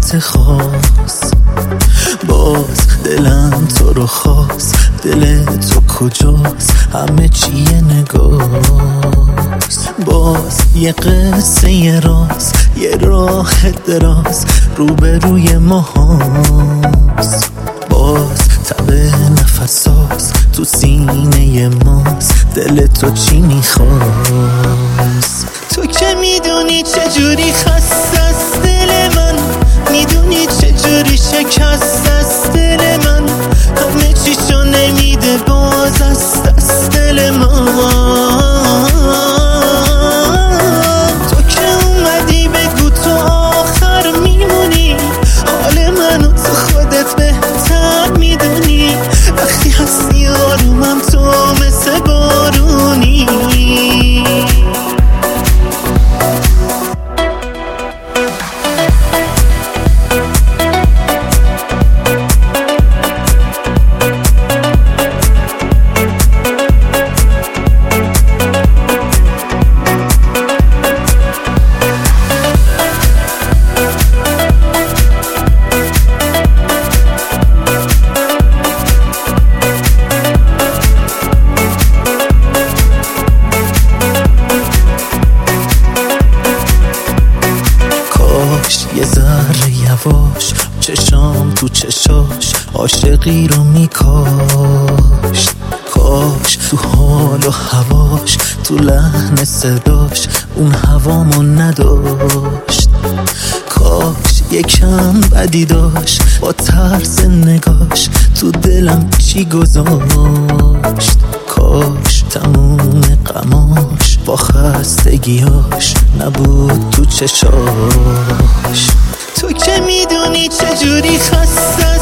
لحظه خاص، باز دلم تو رو خواست. دل تو کجاست؟ همه چی یه نگاست. باز یه قصه یه راز، یه راه دراز روبروی ما هاست. باز تب نفساز تو سینه ماست. دل تو چی میخواست؟ تو که میدونی چجوری خسته است دل من، میدونی چجوری شکست است دل من. همه چیشو نمیده باز است از دل من. تو که اومدی بگو تو آخر میمونی، حال منو تو خودت بهتر میدونی. وقتی هستی آرومم تو مثل بارونی. یه ذره یواش چشام تو چشاش عاشقی رو میکاشت. کاش تو حال و هواش، تو لحن صداش اون هوامو نداشت. کاش یکم بدی داشت با طرز نگاش تو دلم چی گذاشت. کاش تموم غماش با خستگیاش نبود تو چشاش. تو که میدونی چجوری خسته